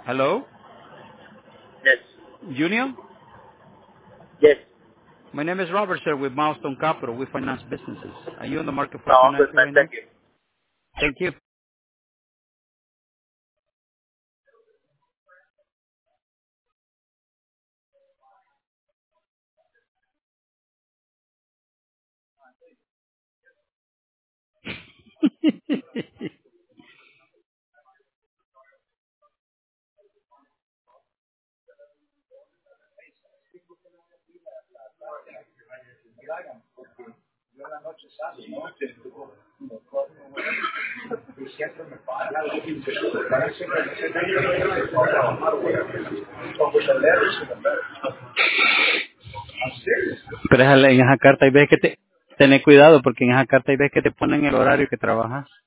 Hello, Yes. Junior. Yes. My name is Robert, sir, with Milestone Capital. We finance businesses. Are you on the market for No, good financing man. right now? Thank you. Thank you. Pero en esa carta y ves que tener cuidado porque en esa carta y ves que te ponen el horario que trabajas.